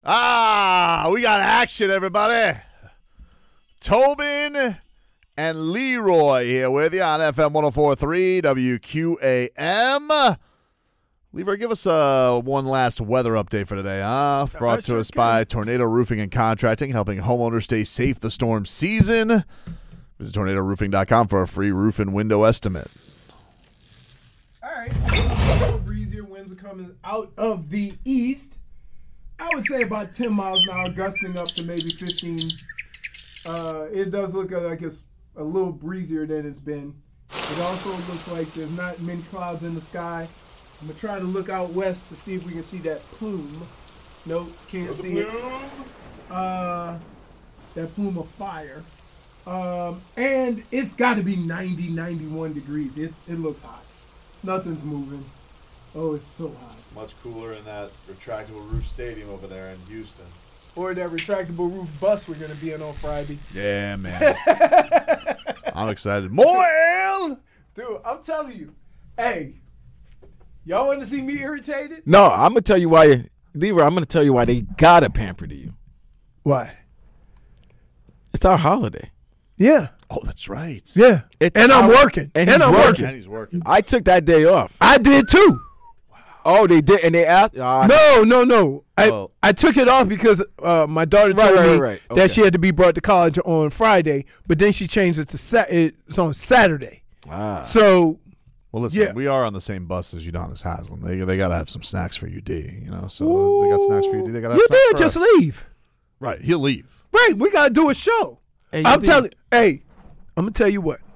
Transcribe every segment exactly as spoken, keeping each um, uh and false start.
Ah, we got action, everybody. Tobin and Leroy here with you on F M one oh four point three W Q A M. Leroy, give us uh, one last weather update for today, huh? Brought to us by Tornado Roofing and Contracting, helping homeowners stay safe the storm season. Visit tornado roofing dot com for a free roof and window estimate. All right. A little breezier winds are coming out of the east. I would say about ten miles an hour, gusting up to maybe fifteen. Uh, it does look like it's a little breezier than it's been. It also looks like there's not many clouds in the sky. I'm going to try to look out west to see if we can see that plume. Nope, can't see it. Uh, that plume of fire. Um, and it's got to be ninety, ninety-one degrees. It's, it looks hot. Nothing's moving. Oh, it's so hot. Much cooler in that retractable roof stadium over there in Houston. Or that retractable roof bus we're going to be in on Friday. Yeah, man. I'm excited. More ale! Dude, I'm telling you. Hey, y'all want to see me irritated? No, I'm going to tell you why. Leroy, I'm going to tell you why they got to pamper to you. Why? It's our holiday. Yeah. Oh, that's right. Yeah. It's and I'm our, working. And, and he's I'm working. working. And he's working. I took that day off. I did too. Oh, they did, and they asked. Uh, no, no, no. I Well, I took it off because uh, my daughter Right, told right, me right. Okay. that she had to be brought to college on Friday, but then she changed it to sa- it's on Saturday. Ah. So Well, listen, Yeah. we are on the same bus as Udonis Haslam. They they got to have some snacks for U D, you know. So uh, they got snacks for U D. They got to have you snacks did for just us. leave, Right, he'll leave. right? We gotta do a show. Hey, you I'm did. telling. Hey, I'm gonna tell you what.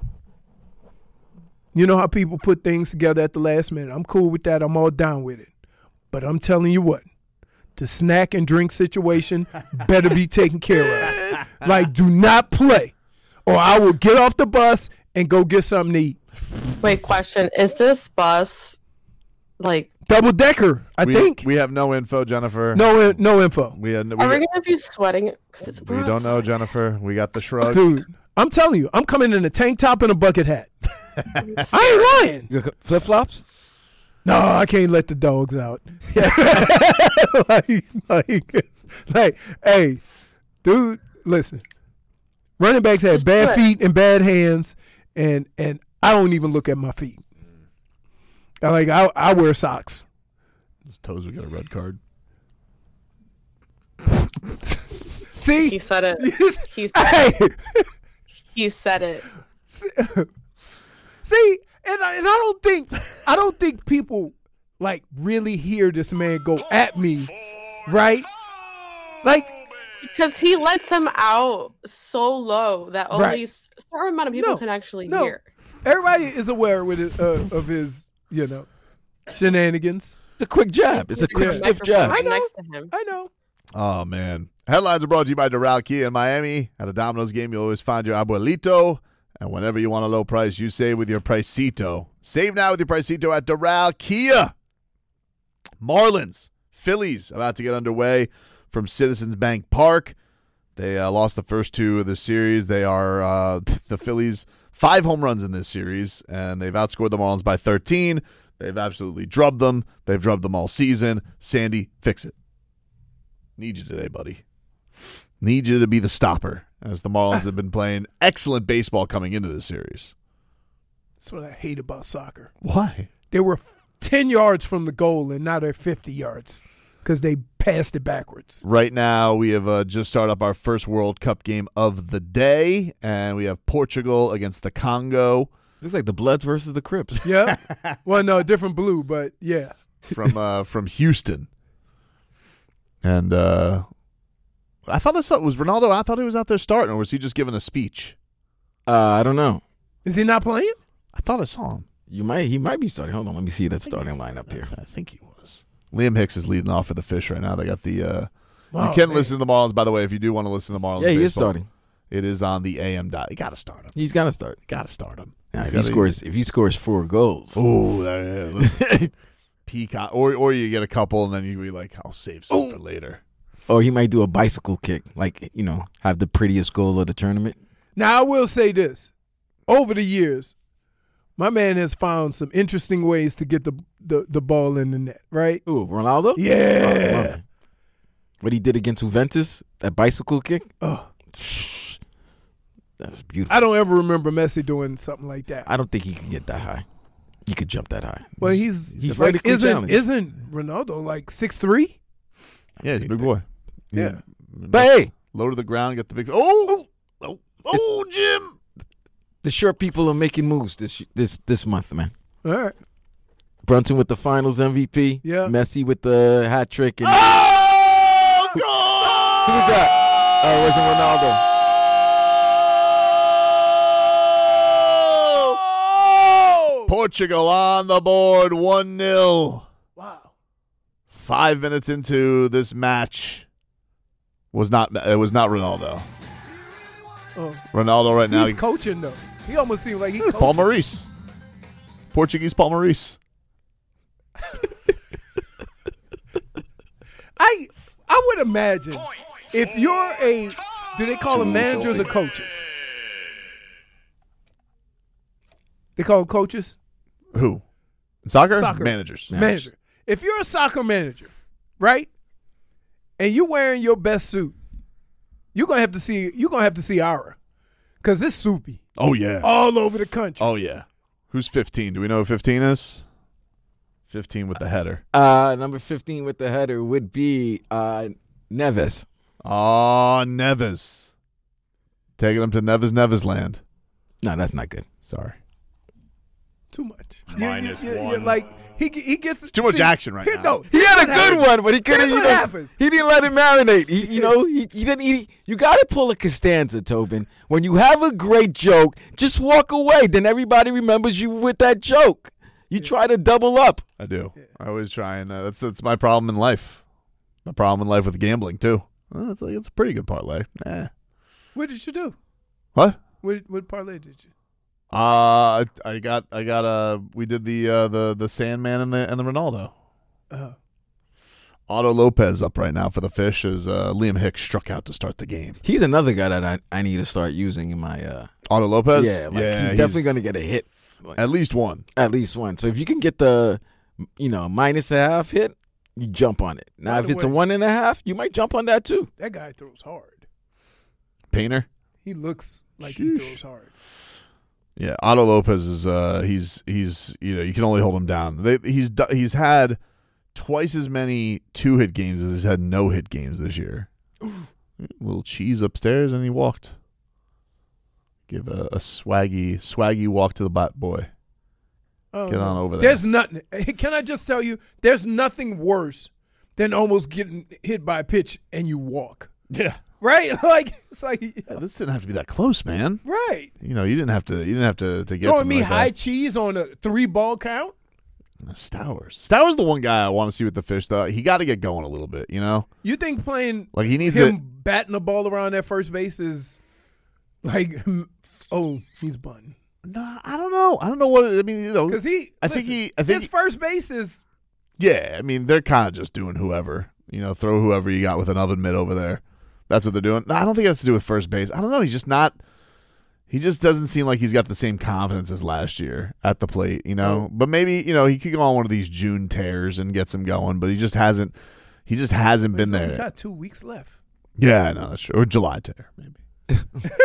You know how people put things together at the last minute. I'm cool with that. I'm all down with it. But I'm telling you what, the snack and drink situation better be taken care of. Like, do not play, or I will get off the bus and go get something to eat. Wait, question. Is this bus, like, Double decker, I we, think. we have no info, Jennifer. no, no info, we had, we, are we going to be sweating? Cause it's we don't know, Jennifer. We got the shrug. dude. I'm telling you, I'm coming in a tank top and a bucket hat. I ain't lying. Flip flops? No, I can't let the dogs out. like, like, like, hey, dude, listen. Running backs have Just bad do it. feet and bad hands, and and I don't even look at my feet. I like I I wear socks. His toes, we got a red card. See, He said it. He said hey, it. He said it. see, and I, and I don't think I don't think people like really hear this man go at me, right? Like. Because he lets him out so low that only Right. a certain amount of people No, can actually no. hear. Everybody is aware with his, uh, of his, you know, shenanigans. It's a quick jab. It's a quick, Yeah. stiff Microphone jab. I know. Next to him. I know. Oh, man. Headlines are brought to you by Doral Kia in Miami. At a Domino's game, you'll always find your abuelito. And whenever you want a low price, you save with your Pricito. Save now with your Pricito at Doral Kia. Marlins, Phillies about to get underway from Citizens Bank Park. They uh, lost the first two of the series. They are uh, the Phillies, five home runs in this series, and they've outscored the Marlins by thirteen. They've absolutely drubbed them. They've drubbed them all season. Sandy, fix it. Need you today, buddy. Need you to be the stopper, as the Marlins have been playing excellent baseball coming into this series. That's what I hate about soccer. Why? They were ten yards from the goal, and now they're fifty yards because they passed it backwards. Right now, we have uh, just started up our first World Cup game of the day, and we have Portugal against the Congo Looks like the Bloods versus the Crips. Yeah. Well, no, different blue, but yeah. from uh, from Houston. And uh, I thought I saw, was Ronaldo, I thought he was out there starting, or was he just giving a speech? Uh, I don't know. Is he not playing? I thought I saw him. You might. He might be starting. Hold on. Let me see that starting lineup here. I think he was. Liam Hicks is leading off for the Fish right now. They got the uh, Wow, you can man. listen to the Marlins, by the way, if you do want to listen to the Marlins. Yeah, he is baseball. starting. It is on the A M dot. You got to start him. He's got to start. Got to start him. Now, He's if he gotta- scores, if he scores four goals, Oh, there it is. Listen. Peacock, or or you get a couple and then you be like, I'll save some for later. or he might do a bicycle kick, like you know, have the prettiest goal of the tournament. Now, I will say this. Over the years, my man has found some interesting ways to get the the, the ball in the net, right? Ooh, Ronaldo. Yeah. Oh, love it. What he did against Juventus, that bicycle kick. Oh, that was beautiful. I don't ever remember Messi doing something like that. I don't think he could get that high. He could jump that high. Well, he's, he's he's like, vertically isn't challenged. isn't Ronaldo like six three? Yeah, he's a big boy. Yeah. But hey, Low to the ground, get the big. Oh, oh, oh, Jim. the short people are making moves this this this month, man. All right. Brunson with the Finals M V P. Yeah. Messi with the hat trick. And Oh, who goal! was that? Oh, it wasn't Ronaldo. Portugal on the board, one nil. Wow. Five minutes into this match, was not it was not Ronaldo. Oh. Ronaldo right now. He's coaching though. He almost seems like he's coaching. Paul Maurice, Portuguese Paul Maurice. I I would imagine if you're a, do they call them managers or coaches? They call them coaches? Who? In soccer? Soccer. Managers. Manager. If you're a soccer manager, right? And you're wearing your best suit, you're gonna have to see you're gonna have to see Aura. Cause it's soupy. Oh yeah. All over the country. Oh yeah. Who's fifteen? Do we know who fifteen is? Fifteen with the header. Uh, number fifteen with the header would be uh, Neves. Oh, Neves. Taking him to Neves Neves land. No, that's not good. Sorry. Too much. Minus you, you, one. You're like he he gets too much see, action right here, now. No, He had a what good happens. one, but he couldn't. Here's You what know, happens. he didn't let it marinate. He, you know, he, he didn't. He, you got to pull a Costanza, Tobin. When you have a great joke, just walk away. Then everybody remembers you with that joke. You try to double up. I do. I always try, and uh, that's that's my problem in life. My problem in life with gambling too. Well, it's, like, it's a pretty good parlay. Nah. What did you do? What? What what parlay did you? Uh, I, I got I got uh we did the uh the the Sandman and the and the Ronaldo. Uh, Otto Lopez up right now for the Fish as uh, Liam Hicks struck out to start the game. He's another guy that I, I need to start using in my. Uh, Otto Lopez? yeah, like yeah, he's definitely going to get a hit. at least one. At least one. So if you can get the, you know, minus a half hit, you jump on it. Now, By if the it's a way- one and a half, you might jump on that too. that guy throws hard. Painter? He looks like he Sheesh. throws hard. Yeah, Otto Lopez is uh he's he's you know you can only hold him down. They, he's do- he's had twice as many two hit games as he's had no hit games this year. A little cheese upstairs and he walked. Give a, a swaggy swaggy walk to the bat boy. Oh, Get on no. over there. There's nothing. Can I just tell you? There's nothing worse than almost getting hit by a pitch and you walk. Yeah. Right? Like it's like Yeah, this didn't have to be that close, man. right. You know, you didn't have to. You didn't have to, to get Throwing something me like high that. cheese on a three ball count. Stowers. Stowers the one guy I want to see with the Fish though. He got to get going a little bit. You know, You think playing like he needs him it. batting the ball around at first base is like, oh, he's bunting No, I don't know. I don't know what. I mean, you know, because he. I think listen, he- I think his first base is yeah. I mean, they're kind of just doing whoever. You know, throw whoever you got with an oven mitt over there. That's what they're doing. No, I don't think it has to do with first base. I don't know. He's just not. He just doesn't seem like he's got the same confidence as last year at the plate, you know. But maybe, you know, he could go on one of these June tears and get some going, but he just hasn't he just hasn't been he's only there. got two weeks left. Yeah, I know that's true. Or July tear, maybe.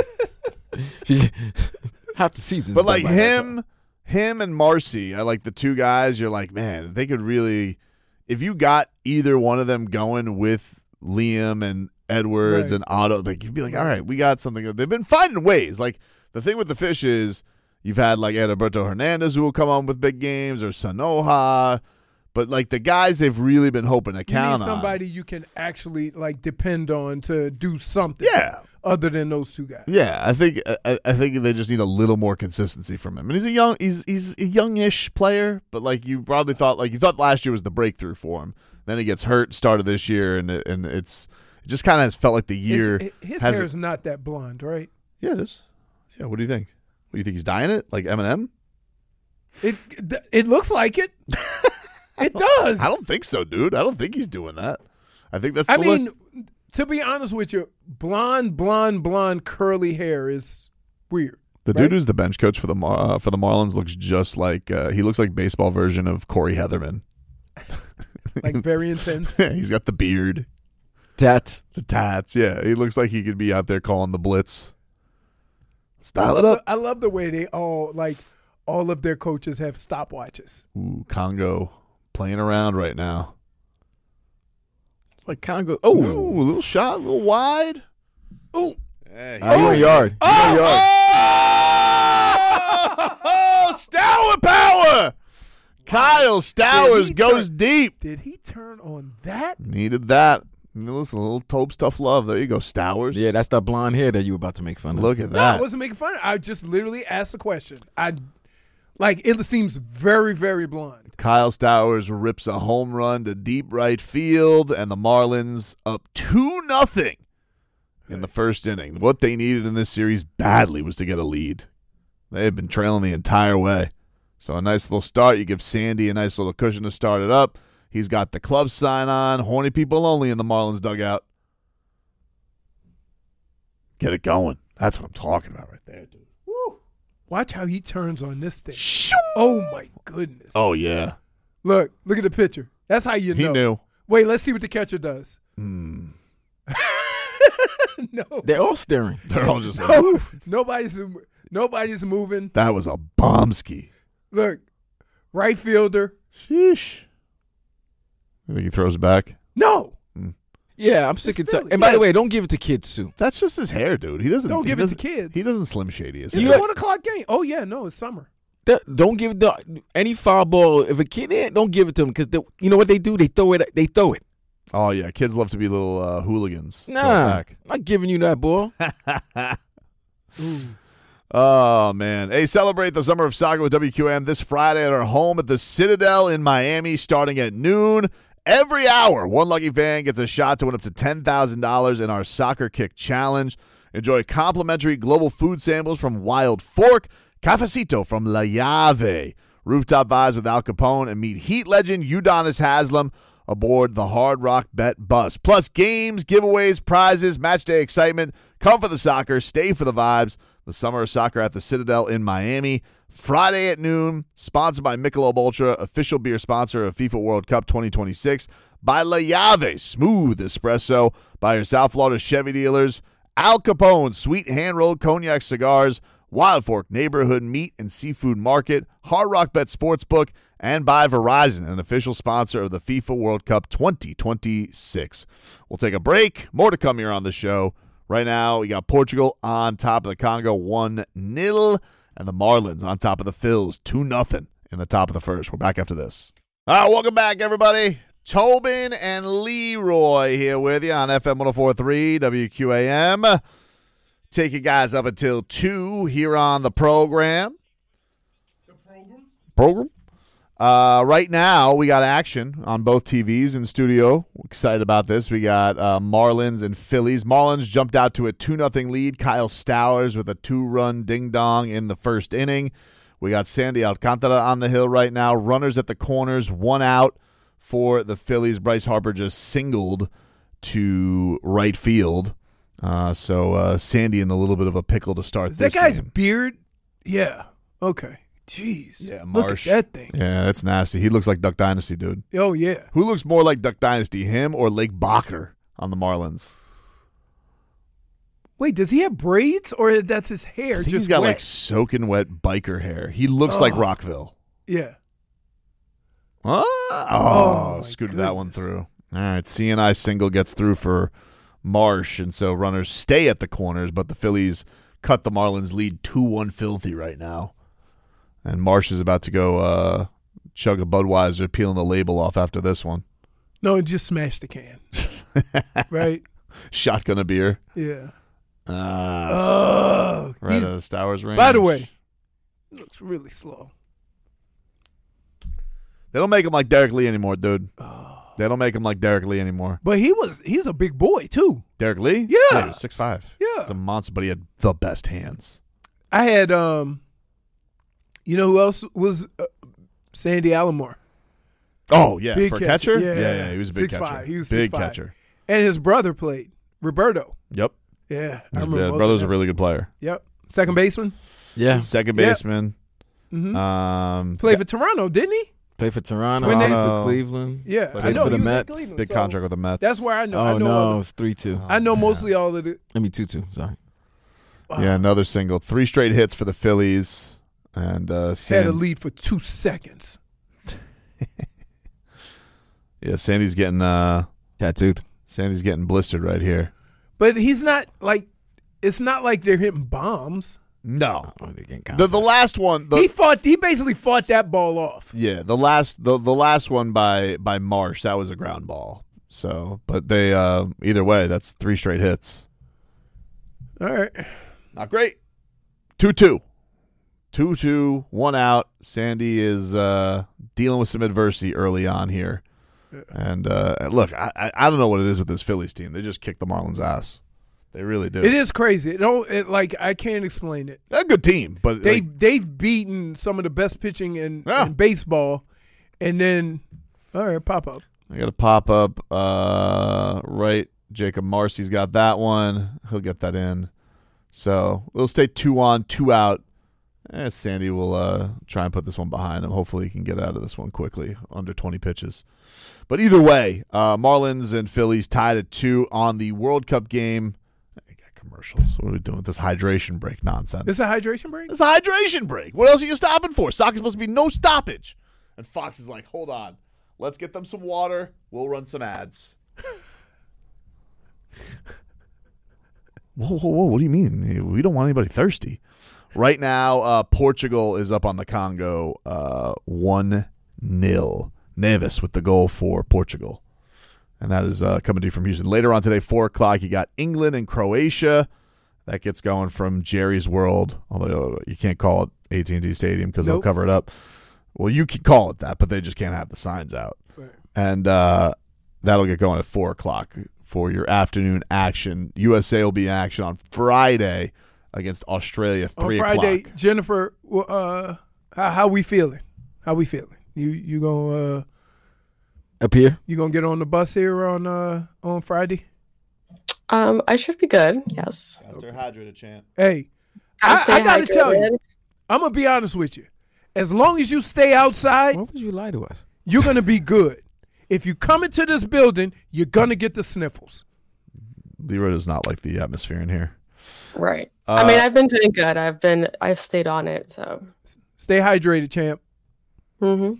Half the season. But like him him and Marcy, I like the two guys, you're like, man, they could really if you got either one of them going with Liam and Edwards Right. and Otto, like you'd be like, all right, we got something. They've been finding ways. Like the thing with the Fish is you've had like Edilberto Hernandez who will come on with big games or Sanoja, but like the guys they've really been hoping to You count need on. somebody you can actually like depend on to do something. Yeah. Other than those two guys. Yeah, I think I, I think they just need a little more consistency from him. And he's a young he's he's a youngish player, but like you probably thought like you thought last year was the breakthrough for him. Then he gets hurt started this year, and it, and it's it just kind of has felt like the year. His, his has hair is not that blonde, right? Yeah, it is. Yeah, what do you think? What do you think he's dyeing it like Eminem? It it looks like it. It does. I don't think so, dude. I don't think he's doing that. I think that's. I the mean, look. to be honest with you, blonde, blonde, blonde, curly hair is weird. The right? dude who's the bench coach for the Mar- uh, for the Marlins looks just like uh, he looks like baseball version of Corey Heatherman. Like very intense. He's got the beard. Tats. The tats, yeah. He looks like he could be out there calling the blitz. I Style it love, up. the, I love the way they all like all of their coaches have stopwatches. Ooh, Congo playing around right now. It's like Congo. Ooh, Oh, a little shot, a little wide. Ooh. Hey, uh, you in yard. You in yard. Oh, Stour power. Kyle Stowers he goes turn- deep. Did he turn on that? Needed that. Listen, a little Tope stuff love. There you go, Stowers. Yeah, that's that blonde hair that you were about to make fun of. Look at No, I that. wasn't making fun. I just literally asked a question. I like it seems very, very blonde. Kyle Stowers rips a home run to deep right field, and the Marlins up two nothing in the first inning. What they needed in this series badly was to get a lead. They had been trailing the entire way. So a nice little start. You give Sandy a nice little cushion to start it up. He's got the club sign on. Horny people only in the Marlins dugout. Get it going. That's what I'm talking about right there, dude. Woo. Watch how he turns on this thing. Shoo! Oh my goodness. Oh, yeah. Look, look at the picture. That's how you He know. knew. Wait, let's see what the catcher does. Mm. No. They're all staring. They're all just like, No. Nobody's nobody's moving. that was a bombski. Look, right fielder. Sheesh. You think he throws it back? No. Yeah, I'm sick It's and tired. Philly. And by Yeah. the way, don't give it to kids too. That's just his hair, dude. He doesn't. Don't he give it to doesn't- kids. He doesn't Slim Shady his It's hair. a one o'clock game. Oh yeah, no, it's summer. That- Don't give the, any foul ball. If a kid in, don't give it to them because you know what they do? They throw it. They throw it. Oh yeah, kids love to be little uh, hooligans. Throw it Nah, back. I'm not giving you that ball. Oh man! Hey, celebrate the summer of soccer with W Q M this Friday at our home at the Citadel in Miami, starting at noon. Every hour, one lucky fan gets a shot to win up to ten thousand dollars in our Soccer Kick Challenge. Enjoy complimentary global food samples from Wild Fork, Cafecito from La Llave, rooftop vibes with Al Capone, and meet Heat legend Udonis Haslam aboard the Hard Rock Bet bus. Plus games, giveaways, prizes, match day excitement. Come for the soccer, stay for the vibes. The Summer of Soccer at the Citadel in Miami, Friday at noon. Sponsored by Michelob Ultra, official beer sponsor of FIFA World Cup twenty twenty-six. By La Llave, smooth espresso. By your South Florida Chevy dealers. Al Capone, sweet hand-rolled cognac cigars. Wild Fork Neighborhood Meat and Seafood Market. Hard Rock Bet Sportsbook. And by Verizon, an official sponsor of the FIFA World Cup twenty twenty-six. We'll take a break. More to come here on the show. Right now, we got Portugal on top of the Congo one nil, and the Marlins on top of the Phils two nothing in the top of the first. We're back after this. All right, welcome back, everybody. Tobin and Leroy here with you on F M one oh four point three W Q A M. Take you guys up until two here on the program. The program? Program? Uh, right now, we got action on both T Vs in studio. We're excited about this. We got uh, Marlins and Phillies. Marlins jumped out to a two nothing lead. Kyle Stowers with a two-run ding-dong in the first inning. We got Sandy Alcantara on the hill right now. Runners at the corners, one out for the Phillies. Bryce Harper just singled to right field. Uh, so uh, Sandy in a little bit of a pickle to start Is this that guy's game. beard? Yeah. Okay. Jeez. Yeah, Look Marsh. at that thing. Yeah, that's nasty. He looks like Duck Dynasty, dude. Oh yeah. Who looks more like Duck Dynasty, him or Lake Bacher on the Marlins? Wait, does he have braids or that's his hair? I think just he's got wet? like soaking wet biker hair. He looks like Oh. Rockville. Yeah. Oh, Oh, my scooted that one goodness. through. All right, C and I single gets through for Marsh, and so runners stay at the corners, but the Phillies cut the Marlins lead two one filthy right now. And Marsh is about to go uh, chug a Budweiser, peeling the label off after this one. No, just smash the can. Right? Shotgun a beer. Yeah. Ah, Oh. right he- at a Stowers range. by the way, he looks really slow. They don't make him like Derek Lee anymore, dude. Oh. They don't make him like Derek Lee anymore. But he was he's a big boy too. Derek Lee? Yeah. he was six five. Yeah. He's a monster, but he had the best hands. I had um you know who else was uh, Sandy Alomar. Oh, yeah. Big For a catcher. catcher? Yeah. yeah, he was a big six catcher. five. He was big six five. catcher. And his brother played. Roberto. Yep. Yeah. I His remember yeah, both brother's of a them. really good player. Yep. Second baseman. Yeah. Second Yep. baseman. Mhm. Um, Played for Toronto, didn't he? Play for Toronto. When Play they- for Cleveland. Yeah, Played I know for the he was at Mets. Cleveland, Big so contract with the Mets. That's where I know. Oh I know. no, all it's three two. the, I know man. mostly all of the. I mean two two. Sorry. Yeah, another single. Three straight hits for the Phillies. And uh, Had a San- lead for two seconds. yeah, Sandy's getting uh, Tattooed. Sandy's getting blistered right here. But he's not like. It's not like they're hitting bombs. No, Oh, they getting the the last one. The, he fought. He basically fought that ball off. yeah, the last the the last one by by Marsh, that was a ground ball. So, but they uh, either way, that's three straight hits. All right. Not great. Two two. Two two. One out. Sandy is uh, dealing with some adversity early on here. And uh, look, I I I don't know what it is with this Phillies team. They just kick the Marlins' ass. They really do. It is crazy. It don't. It, like I can't explain it. They're a good team, but They like, they've beaten some of the best pitching in, Yeah. in baseball, and then all right, pop up. I got to pop up uh, right. Jacob Marcy's got that one. He'll get that in. So we'll stay two on, two out. Eh, Sandy will uh, try and put this one behind him. Hopefully he can get out of this one quickly, under twenty pitches. But either way, uh, Marlins and Phillies tied at two on the World Cup game. I got commercials. What are we doing with this hydration break nonsense? This a hydration break? It's a hydration break. What else are you stopping for? Soccer's supposed to be no stoppage. And Fox is like, hold on. Let's get them some water. We'll run some ads. whoa, whoa, whoa. What do you mean? We don't want anybody thirsty. Right now, uh, Portugal is up on the Congo uh, one nil. Neves with the goal for Portugal. And that is uh, coming to you from Houston. Later on today, four o'clock, you got England and Croatia. That gets going from Jerry's World, although you can't call it A T and T Stadium because they'll Nope. cover it up. Well, you can call it that, but they just can't have the signs out. Right. And uh, that'll get going at four o'clock for your afternoon action. U S A will be in action on Friday against Australia, three On Friday, o'clock. Jennifer, uh, how, how we feeling? How we feeling? You you gonna uh, Up here. you gonna get on the bus here on uh, on Friday? Um, I should be good. Yes. Stay hydrated, champ. Hey, Gotta I, stay I gotta tell you, hydrated. I'm gonna be honest with you. As long as you stay outside, Why would you lie to us? you're gonna be good. If you come into this building, you're gonna get the sniffles. Leroy does not like the atmosphere in here. Right. Uh, I mean, I've been doing good. I've been, I've stayed on it. So. Stay hydrated, champ. Mm-hmm.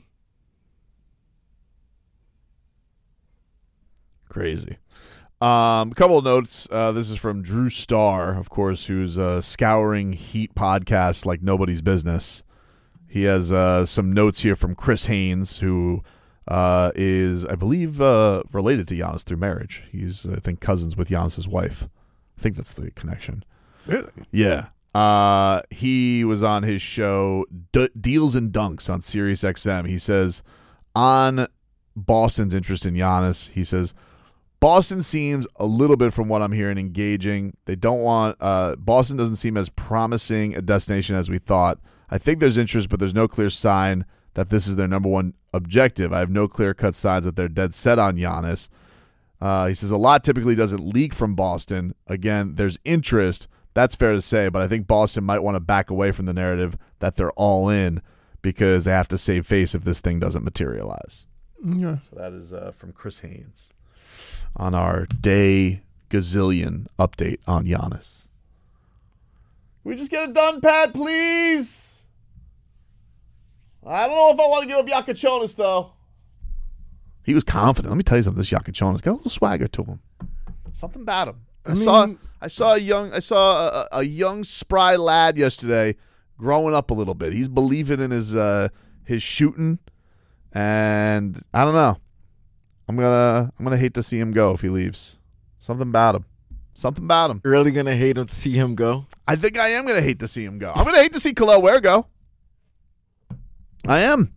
Crazy. Um, a couple of notes. Uh, this is from Drew Starr, of course, who's uh, scouring Heat podcasts like nobody's business. He has uh, some notes here from Chris Haynes, who uh, is, I believe, uh, related to Giannis through marriage. He's, I think, cousins with Giannis's wife. I think that's the connection. Really? Yeah. Uh, he was on his show D- Deals and Dunks on Sirius X M. He says on Boston's interest in Giannis, he says Boston seems a little bit, from what I'm hearing, engaging. They don't want uh, Boston doesn't seem as promising a destination as we thought. I think there's interest, but there's no clear sign that this is their number one objective. I have no clear-cut signs that they're dead set on Giannis. Uh, he says a lot typically doesn't leak from Boston. Again, there's interest. That's fair to say, but I think Boston might want to back away from the narrative that they're all in because they have to save face if this thing doesn't materialize. Yeah. So that is uh, from Chris Haynes on our day gazillion update on Giannis. Can we just get it done, Pat, please? I don't know if I want to give up Yakachonis, though. He was confident. Let me tell you something. This Yakachonis got a little swagger to him. Something about him. I, I saw. mean- I saw a young. I saw a, a young spry lad yesterday, growing up a little bit. He's believing in his uh, his shooting, and I don't know. I'm gonna. I'm gonna hate to see him go if he leaves. Something about him. Something about him. You're really gonna hate him to see him go? I think I am gonna hate to see him go. I'm gonna hate to see Khalil Ware go. I am.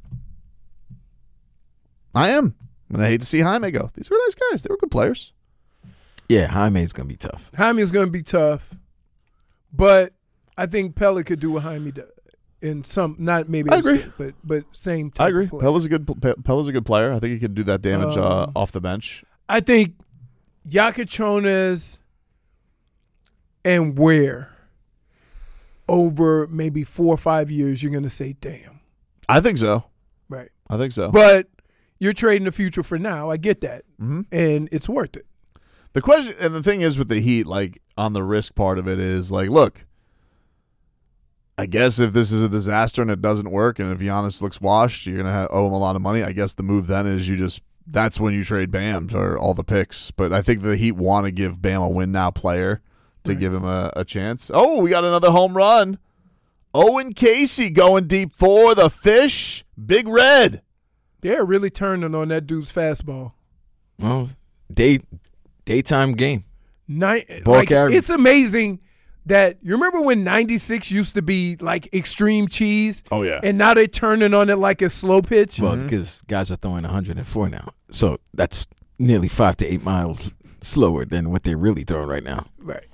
I am. I'm gonna hate to see Jaime go. These were nice guys. They were good players. Yeah, Jaime's gonna be tough. Jaime is going to be tough, but I think Pella could do what Jaime does in some, not maybe I as agree. good, but but same. Type I agree. Of play. Pella's a good. Pe- Pella's a good player. I think he can do that damage uh, Um, off the bench. I think Yakachonis and Ware over maybe four or five years, you're going to say, damn. I think so. Right. I think so. But you're trading the future for now. I get that. Mm-hmm. And it's worth it. The question, and the thing is with the Heat, like on the risk part of it is like, look, I guess if this is a disaster and it doesn't work, and if Giannis looks washed, you're gonna owe him a lot of money. I guess the move then is you just that's when you trade Bam or all the picks. But I think the Heat want to give Bam a win now player to Right. give him a, a chance. Oh, we got another home run. Owen Casey going deep for the Fish. Big Red. They're really turning on that dude's fastball. Well, day daytime game. Night, Ball like, carrier. it's amazing that you remember when ninety-six used to be like extreme cheese, Oh yeah. and now they're turning on it like a slow pitch. Well, because guys are throwing one hundred four now, so that's nearly five to eight miles slower than what they're really throwing right now. Right.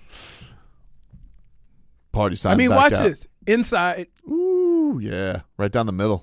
Party signs I mean, back watch out. this inside, Ooh, yeah. Right down the middle.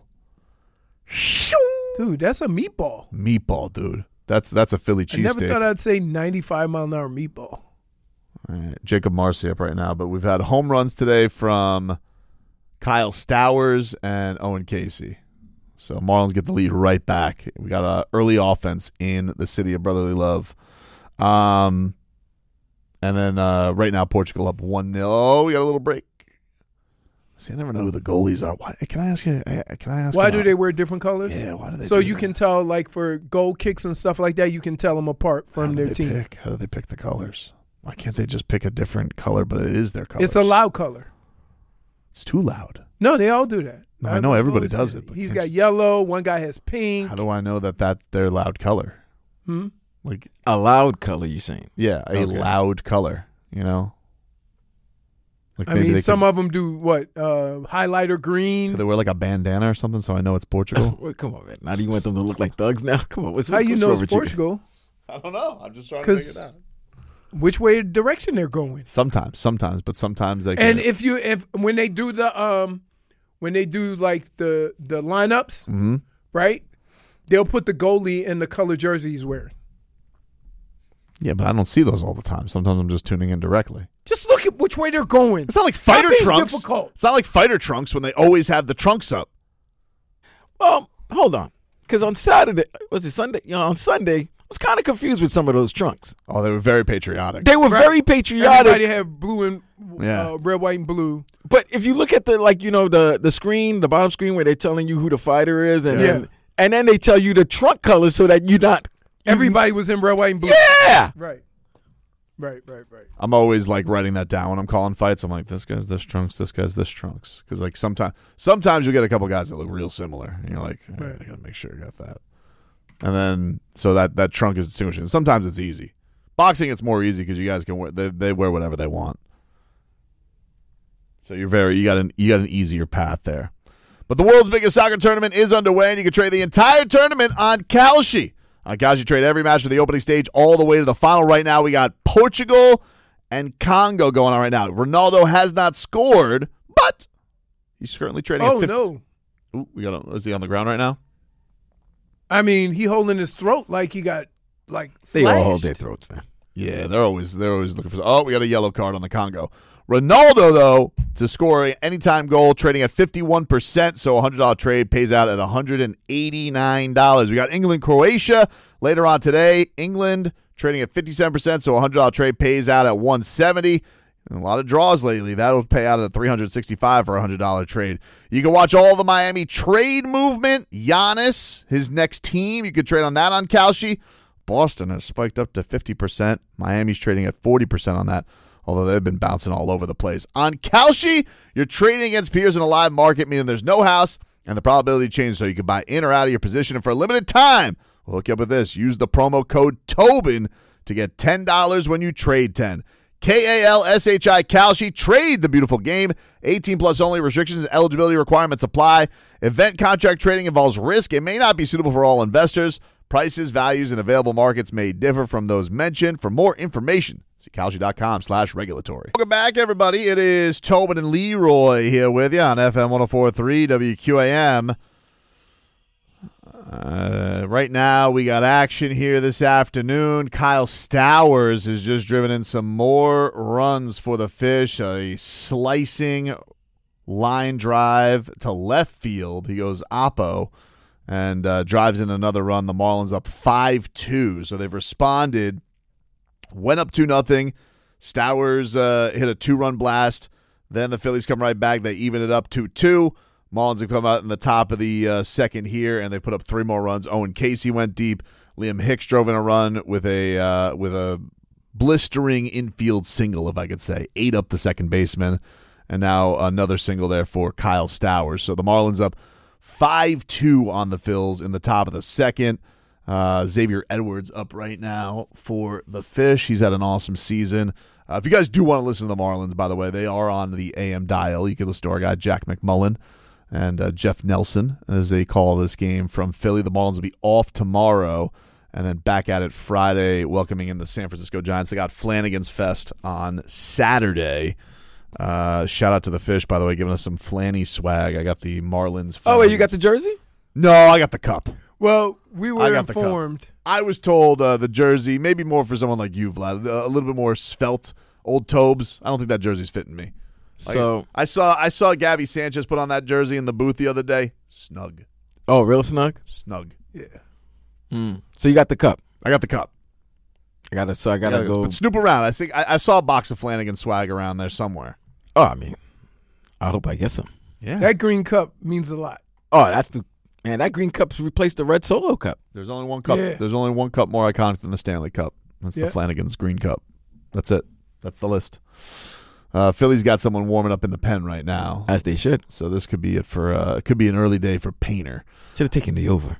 dude. That's a meatball. Meatball, dude. That's that's a Philly I never cheesesteak. thought I'd say ninety-five mile an hour meatball. All right, Jacob Marcy up right now, but we've had home runs today from Kyle Stowers and Owen Casey. So Marlins get the lead right back. We got a early offense in the city of brotherly love. Um, and then uh, right now Portugal up one nil. Oh, we got a little break. See, I never know who the goalies are. Why? Can I ask you? Can I ask? Why him do out? they wear different colors? Yeah, why do they? So do you that? can tell, like for goal kicks and stuff like that, you can tell them apart How from do their they team. Pick? How do they pick the colors? Why can't they just pick a different color? But it is their color. It's a loud color. It's too loud. No, they all do that. No, I know everybody noticed does it, but He's can't got you- yellow. One guy has pink. How do I know that that's their loud color? Hmm? Like, A loud color, you saying? yeah, a Okay. loud color. You know, like I maybe mean, they some could, of them do what? Uh, highlighter green. could they wear like a bandana or something so I know it's Portugal. Well, come on, man. Now do you want them to look like thugs now? Come on. What's, How what's you what's know wrong it's with you? Portugal? I don't know. I'm just trying to figure it out. Which way direction they're going? Sometimes, sometimes, but sometimes they. And can, if you if when they do the um when they do like the the lineups, Mhm. right? They'll put the goalie in the color jersey he's wearing. yeah, but I don't see those all the time. Sometimes I'm just tuning in directly. Just look at which way they're going. It's not like Stop fighter being trunks. difficult. It's not like fighter trunks when they always have the trunks up. Well, hold on. Because on Saturday, was it Sunday? You know, on Sunday, I was kind of confused with some of those trunks. Oh, they were very patriotic. They were Right. very patriotic. Everybody have blue and Yeah. uh, red, white, and blue. But if you look at the like, you know, the the screen, the bottom screen where they're telling you who the fighter is, and Yeah. then, and then they tell you the trunk color so that you're not you- Everybody was in red, white, and blue. Yeah. Right. Right, right, right. I'm always like writing that down when I'm calling fights. I'm like, this guy's this trunks, this guy's this trunks, because like sometimes sometimes you get a couple guys that look real similar, and you're like, all right, Right. I gotta make sure I got that. And then so that that trunk is distinguishing. Sometimes it's easy. Boxing, it's more easy because you guys can wear they, they wear whatever they want. So you're very you got an you got an easier path there. But the world's biggest soccer tournament is underway, and you can trade the entire tournament on Kalshi. On Kalshi, trade every match from the opening stage all the way to the final. Right now, we got Portugal and Congo going on right now. Ronaldo has not scored, but he's currently trading. Oh at fifty. no! Ooh, we got. A, is he on the ground right now? I mean, he holding his throat like he got like They all hold slashed. their throats, man. Yeah, they're always they're always looking for. Oh, we got a yellow card on the Congo. Ronaldo, though, to score an anytime goal, trading at fifty-one percent, so a one hundred dollars trade pays out at one hundred eighty-nine dollars. We got England, Croatia later on today. England trading at fifty-seven percent, so a one hundred dollars trade pays out at one hundred seventy dollars. And a lot of draws lately. That'll pay out at three hundred sixty-five dollars for a one hundred dollars trade. You can watch all the Miami trade movement. Giannis, his next team, you could trade on that on Kalshi. Boston has spiked up to fifty percent. Miami's trading at forty percent on that, although they've been bouncing all over the place. On Kalshi, you're trading against peers in a live market, meaning there's no house, and the probability changes, so you can buy in or out of your position. And for a limited time, we'll hook you up with this. Use the promo code Tobin to get ten dollars when you trade ten. K A L S H I, Kalshi. Trade the beautiful game. eighteen plus only. Restrictions and eligibility requirements apply. Event contract trading involves risk. It may not be suitable for all investors. Prices, values, and available markets may differ from those mentioned. For more information, see Kalshi.com slash regulatory. Welcome back, everybody. It is Tobin and Leroy here with you on F M one oh four point three W Q A M. Uh, right now, we got action here this afternoon. Kyle Stowers has just driven in some more runs for the Fish. A slicing line drive to left field. He goes oppo and uh, drives in another run. The Marlins up five two. So they've responded, went up two nothing. Stowers uh, hit a two-run blast. Then the Phillies come right back. They even it up two two. Marlins have come out in the top of the uh, second here, and they put up three more runs. Owen Casey went deep. Liam Hicks drove in a run with a uh, with a blistering infield single, if I could say. Eight up the second baseman. And now another single there for Kyle Stowers. So the Marlins up five two on the Phils in the top of the second. Uh, Xavier Edwards up right now for the Fish. He's had an awesome season. Uh, if you guys do want to listen to the Marlins, by the way, they are on the A M dial. You can listen to our guy Jack McMullen and uh, Jeff Nelson as they call this game from Philly. The Marlins will be off tomorrow and then back at it Friday, welcoming in the San Francisco Giants. They got Flanagan's Fest on Saturday. Uh, shout out to the Fish, by the way, giving us some Flanny swag. I got the Marlins. Oh, wait, you got the jersey? No, I got the cup. Well, we I were got the cup. informed. I was told uh, the jersey, maybe more for someone like you, Vlad, a little bit more svelte, old Tobes. I don't think that jersey's fitting me. Like, So I saw I saw Gabby Sanchez put on that jersey in the booth the other day. Snug. Oh, real snug? Snug. Yeah. Mm. So you got the cup. I got the cup. I gotta so I gotta Yeah, go. But snoop around. I think I, I saw a box of Flanagan swag around there somewhere. Oh, I mean, I hope I get some. Yeah. That green cup means a lot. Oh, that's the man. That green cup's replaced the red Solo cup. There's only one cup. Yeah. There's only one cup more iconic than the Stanley Cup. That's Yeah. the Flanagan's Green Cup. That's it. That's the list. Uh, Philly's got someone warming up in the pen right now, As they should. so this could be it for. Uh, it could be an early day for Painter, Should have taken the over.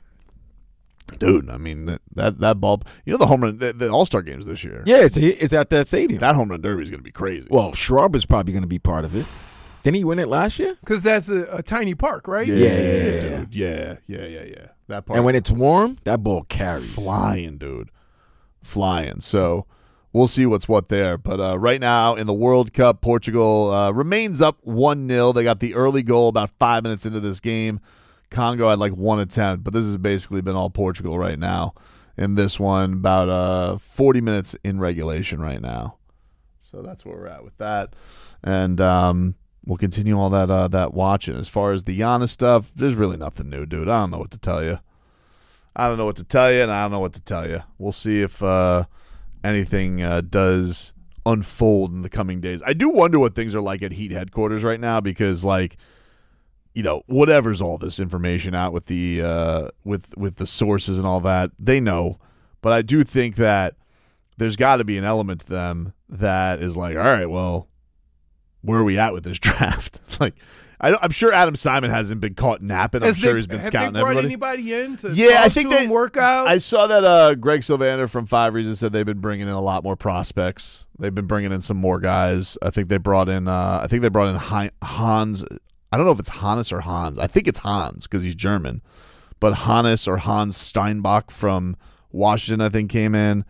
dude. I mean that that, that ball. You know the home run, the, the All Star games this year. Yeah, it's, it's at that stadium. That home run derby is going to be crazy. Well, Schwarber is probably going to be part of it. Didn't he win it last year? Because that's a, a tiny park, right? yeah, yeah, dude. Yeah, yeah, yeah, yeah. That part. And when it's warm, that ball carries. flying, dude, flying. So we'll see what's what there. But uh, right now in the World Cup, Portugal uh, remains up one nil. They got the early goal about five minutes into this game. Congo had like one attempt, but this has basically been all Portugal right now in this one. About uh, forty minutes in regulation right now. So that's where we're at with that. And um, we'll continue all that uh, that watching. As far as the Giannis stuff, there's really nothing new, dude. I don't know what to tell you. I don't know what to tell you, and I don't know what to tell you. We'll see if uh, anything uh, does unfold in the coming days. I do wonder what things are like at Heat headquarters right now because, like, you know, whatever's all this information out with the uh, with with the sources and all that, they know. But I do think that there's got to be an element to them that is like, all right, well, where are we at with this draft? Like, I don't, I'm sure Adam Simon hasn't been caught napping. I'm Has sure they- he's been have scouting they brought everybody. anybody in to Yeah, I talk think to they- him, work out? I saw that uh, Greg Sylvander from Five Reasons said they've been bringing in a lot more prospects. They've been bringing in some more guys. I think they brought in. Uh, I think they brought in Hi- Hans. I don't know if it's Hannes or Hans. I think it's Hans because he's German. But Hannes or Hans Steinbach from Washington, I think, came in.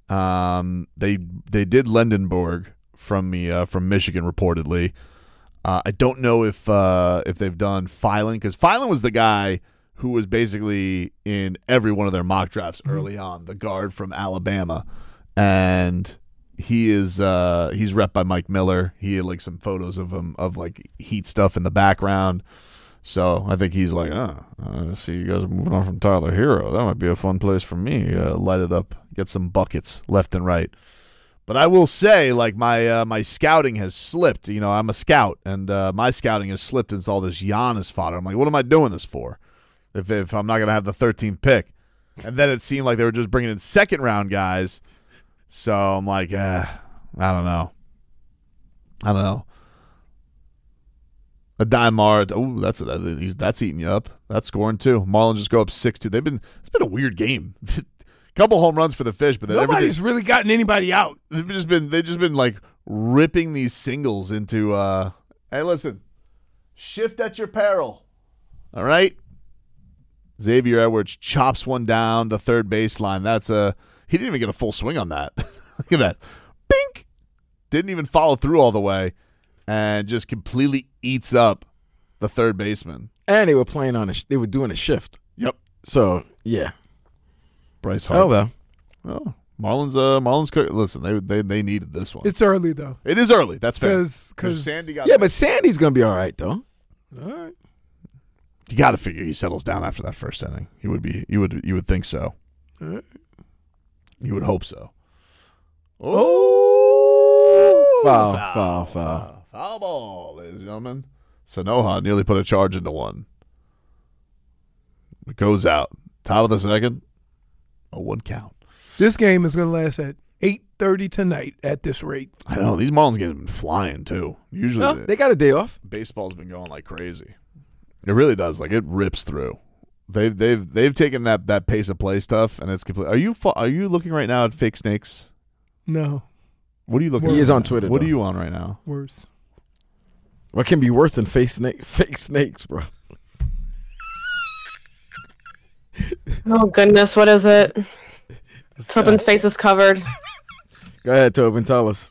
Um, they they did Lendenborg from the uh, from Michigan reportedly. Uh, I don't know if uh, if they've done Phylan because Phylan was the guy who was basically in every one of their mock drafts early on, the guard from Alabama, and he is uh, he's rep by Mike Miller. He had like some photos of him of like Heat stuff in the background. So I think he's like, oh, I see you guys are moving on from Tyler Hero. That might be a fun place for me. Uh, light it up, get some buckets left and right. But I will say, like, my uh, my scouting has slipped. You know, I'm a scout, and uh, my scouting has slipped into all this Giannis fodder. I'm like, what am I doing this for if, if I'm not going to have the thirteenth pick? And then it seemed like they were just bringing in second-round guys. So I'm like, eh, I don't know. I don't know. A Dimar, oh, that's that's that's eating you up. That's scoring too. Marlins just go up six two. They've been it's been a weird game. Couple home runs for the Fish, but then Nobody's really gotten anybody out. they've just been they've just been like ripping these singles into. Uh, hey, listen, shift at your peril. All right. Xavier Edwards chops one down the third baseline. That's a he didn't even get a full swing on that. Look at that, bink. Didn't even follow through all the way. And just completely eats up the third baseman. And they were playing on a, sh- they were doing a shift. Yep. So, yeah. Bryce Harper. Oh, well. Oh, Marlins, uh, Marlins. cook- Listen, they they they needed this one. It's early though, It is early. That's fair. because Sandy got. Yeah, but Sandy's gonna be all right though. all right. you got to figure he settles down after that first inning. You would be. You would. You would think so. All right. You would hope so. Oh, Foul, foul, foul. foul, foul ball, ladies and gentlemen. Sanoha nearly put a charge into one. It goes out. Top of the second. A one count. This game is going to last at eight thirty tonight at this rate. I know these Marlins games have been flying too. Usually, No, the- they got a day off. baseball's been going like crazy. It really does. Like it rips through. They've they've they've taken that, that pace of play stuff, and it's complete. Are you fo- are you looking right now at fake snakes? No, What are you looking? He at is right on now? Twitter, What though. are you on right now? worse. What can be worse than fake snake, fake snakes, bro? Oh goodness, what is it? Tobin's face is covered. Go ahead, Tobin. Tell us.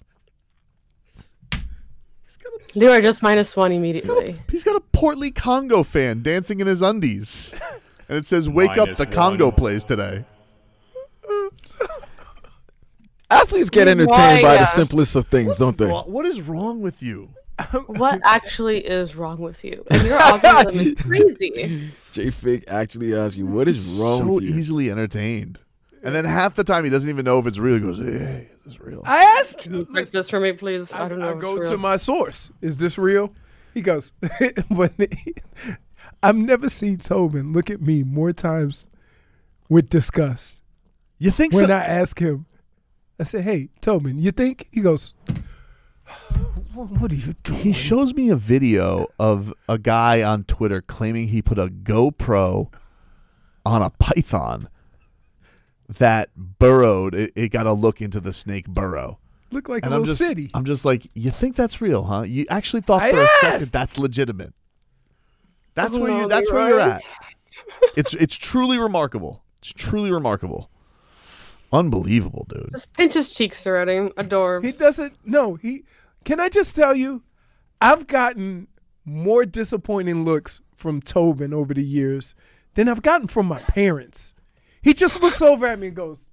You are just minus one He's got, immediately. a, he's got a portly Congo fan dancing in his undies, and it says "Wake up, Minus the Congo one. plays today." Athletes get entertained by Why, the uh, simplest of things, don't they? Wha- What is wrong with you? What actually is wrong with you? And your algorithm is crazy. J Fig actually asks you, what is wrong so with you? easily entertained, and then half the time he doesn't even know if it's real. He goes, "Hey, is this real?" I asked. Can you fix this for me, please? I, I, don't know. I if go it's to real. my source. Is this real? He goes, but I've never seen Tobin look at me more times with disgust. You think When so? I ask him, I say, "Hey, Tobin, you think?" He goes, "What what are you doing?" He shows me a video of a guy on Twitter claiming he put a GoPro on a python that burrowed. It, it got a look into the snake burrow. Look like And a I'm little just, city. I'm just like, you think that's real, huh? You actually thought I for a asked. second that's legitimate. That's Oh, where you. no, That's where Leroy. you're at. It's it's truly remarkable. It's truly remarkable. Unbelievable, dude. Just pinch his cheeks already. Adorbs. He doesn't. No, he. Can I just tell you, I've gotten more disappointing looks from Tobin over the years than I've gotten from my parents. He just looks over at me and goes,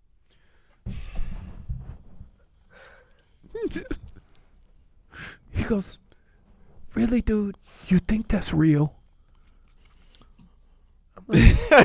he goes, "Really, dude? You think that's real?" I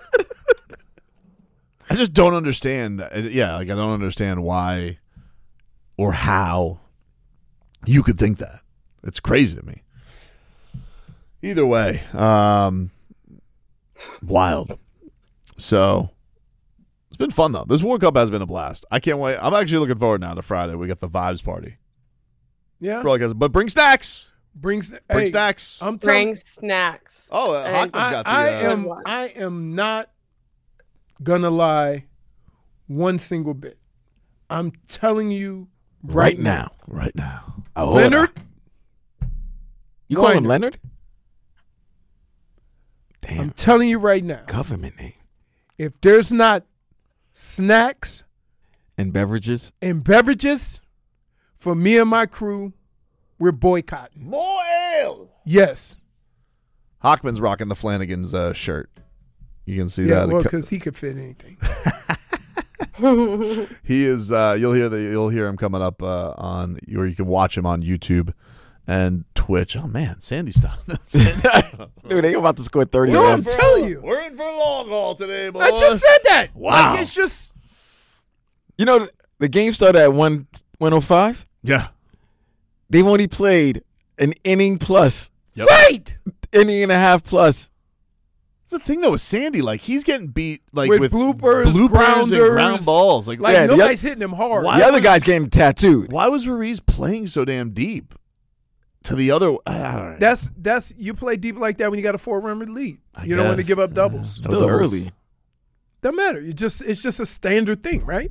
just don't understand. uh, Yeah, like I don't understand why or how you could think that. It's crazy to me. Either way, um, wild. So it's been fun though. This World Cup has been a blast. I can't wait. I'm actually looking forward now to Friday. We got the vibes party. Yeah. Broadcast, but bring snacks. Brings Bring hey, snacks. I'm telling Bring snacks. oh, uh, Hey, Hockman's I, got the. I uh, am Good I am not gonna lie one single bit. I'm telling you Right now. right now. Ahora. Leonard, You call him Leonard. Leonard? I'm Damn. telling you right now, Government name. if there's not snacks And beverages? and beverages for me and my crew, we're boycotting. More ale. Yes. Hockman's rocking the Flanagan's uh, shirt. You can see Yeah, that. well, because he could fit anything. He is. Uh, you'll hear the. You'll hear him coming up uh, on, or you can watch him on YouTube and Twitch. Oh man, Sandy's done. Dude, they about to score thirty No, I'm runs. telling you. We're in for a long haul today, boy. I just said that. Wow. Like, it's just, You know, the game started at one oh five. Yeah. They've only played an inning plus, Yep. right. inning and a half plus. That's the thing though with Sandy. Like he's getting beat like With with, bloopers, bloopers grounders. and ground balls. Like, Like, Yeah, the nobody's hitting him hard. Why the other was- guy's getting tattooed. why was Ruiz playing so damn deep? To the other. I don't know. That's, that's, you play deep like that when you got a four-run lead. I You don't want to guess. give up doubles. No Still doubles. early. Doesn't matter. You just, it's just a standard thing, right?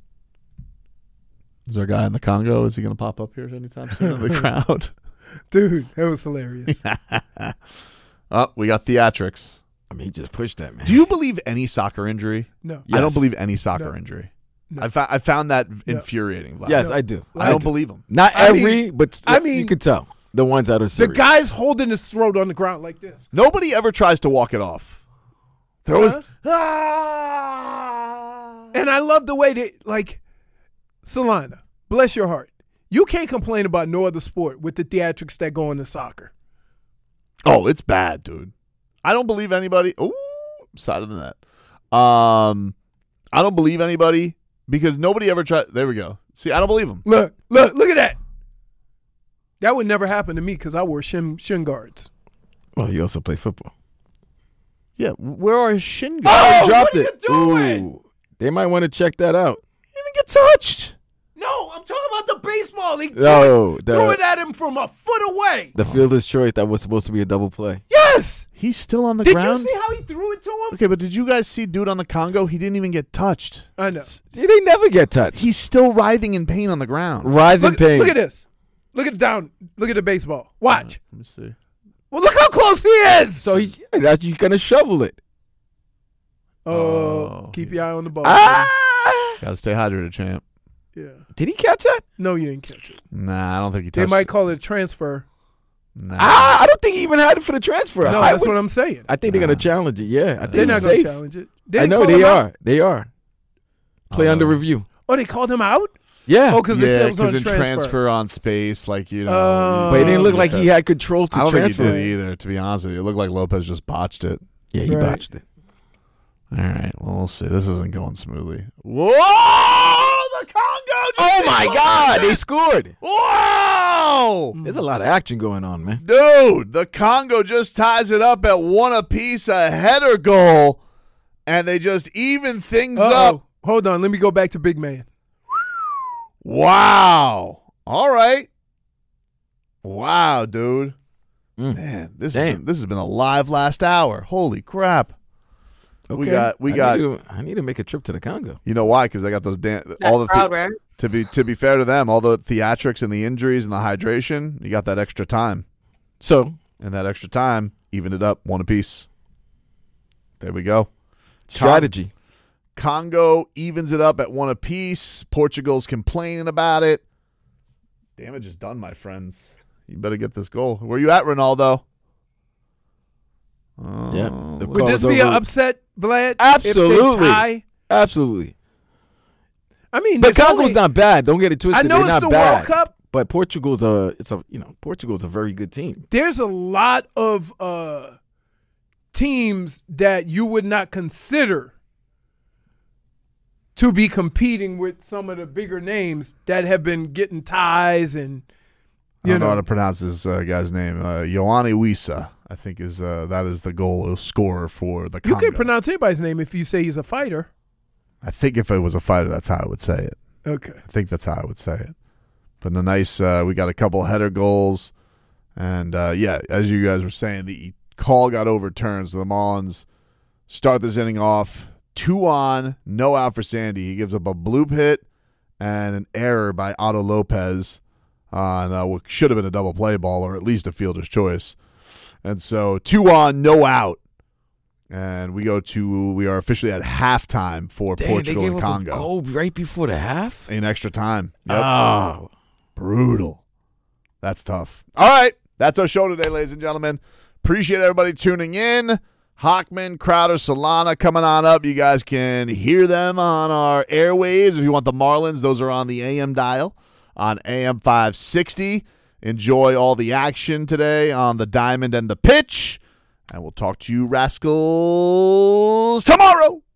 Is there a guy in the Congo? Is he going to pop up here anytime soon in the crowd? Dude, that was hilarious. Oh, we got theatrics. I mean, he just pushed that, man. Do you believe any soccer injury? No. I don't Yes. believe any soccer No. injury. No. I, fa- I found that infuriating. Vlad. Yes, No. I do. I don't do. believe him. Not I every, mean- but st- I mean- you could tell the ones that are The serious. guy's holding his throat on the ground like this. Nobody ever tries to walk it off. They're always, Huh? ah! And I love the way that, like, Solana, bless your heart. You can't complain about no other sport with the theatrics that go into soccer. Oh, it's bad, dude. I don't believe anybody. Ooh, side of the net. Um, I don't believe anybody because nobody ever tried. There we go. See, I don't believe them. Look, look, look at that. That would never happen to me because I wore shin, shin guards. Well, you also play football. Yeah, where are his shin guards? Oh, dropped what are it. you doing? Ooh, they might want to check that out. He didn't even get touched. No, I'm talking about the baseball. He No, the, threw it at him from a foot away. the fielder's choice that was supposed to be a double play. Yes. He's still on the Did ground. you see how he threw it to him? Okay, but did you guys see dude on the Congo? He didn't even get touched. I know. See, they never get touched. He's still writhing in pain on the ground. Writhing Look, pain. look at this. Look at down. Look at the baseball. Watch. Let me see. Well, look how close he is. So he, yeah, that's you gonna shovel it. Oh, Oh, keep your eye on the ball. Ah! Gotta stay hydrated, champ. Yeah. Did he catch that? No, you didn't catch it. Nah, I don't think he touched They might it. call it a transfer. Nah. Ah, I don't think he even had it for the transfer. No, I, that's would- what I'm saying. I think they're gonna challenge it. Yeah, I think They're not it's going safe. to challenge it. They I didn't know call they him are. out? They are. Play Oh. under review. Oh, they called him out? Yeah. Oh, because it Yeah, said it was on because in transfer. transfer on space, like, you know. Oh. but it didn't look you like get he that. had control to I don't transfer. think he did either, to be honest with you. It looked like Lopez just botched it. Yeah, he Right. botched it. All right, well, we'll see. This isn't going smoothly. Whoa! The Congo just Oh my scored! God, they scored. Whoa! There's a lot of action going on, man. Dude, the Congo just ties it up at one apiece, a header goal, and they just even things Uh-oh. up. Hold on. Let me go back to Big Man. Wow. All right. Wow, dude. Mm. Man, this has, Damn. been, this has been a live last hour. Holy crap. We Okay. got- we I got- Need to, I need to make a trip to the Congo. You know why? Because they got those damn That all the crowd, the- right? to be to be fair to them, all the theatrics and the injuries and the hydration, you got that extra time. So And that extra time evened it up one apiece. There we go. strategy. Congo evens it up at one apiece. Portugal's complaining about it. Damage is done, my friends. You better get this goal. Where you at, Ronaldo? Oh, Yeah. The Would call this is be an over. upset, Vlad? Absolutely. If they tie? Absolutely. I mean, But it's Congo's only- not bad. Don't get it twisted. I know They're it's not the bad. World Cup. But Portugal's a it's a you know Portugal's a very good team. There's a lot of uh, teams that you would not consider to be competing with some of the bigger names that have been getting ties and I you don't know, know. how to pronounce this uh, guy's name. Uh, Ioane Wissa, I think, is uh, that is the goal scorer for the You Congo. can pronounce anybody's name if you say he's a fighter. I think if it was a fighter, that's how I would say it. Okay. I think that's how I would say it. But the nice, uh, we got a couple header goals. And, uh, yeah, as you guys were saying, the call got overturned. So the Marlins start this inning off. Two on, no out for Sandy. He gives up a bloop hit and an error by Otto Lopez on uh, what should have been a double play ball or at least a fielder's choice. And so two on, no out. And we go to, we are officially at halftime for Dang, Portugal they gave and up Congo. a goal right before the half. In extra time. Yep. Oh, Brutal. That's tough. All right. That's our show today, ladies and gentlemen. Appreciate everybody tuning in. Hockman, Crowder, Solana coming on up. You guys can hear them on our airwaves. If you want the Marlins, those are on the A M dial on A M five sixty. Enjoy all the action today on the diamond and the pitch. And we'll talk to you rascals tomorrow.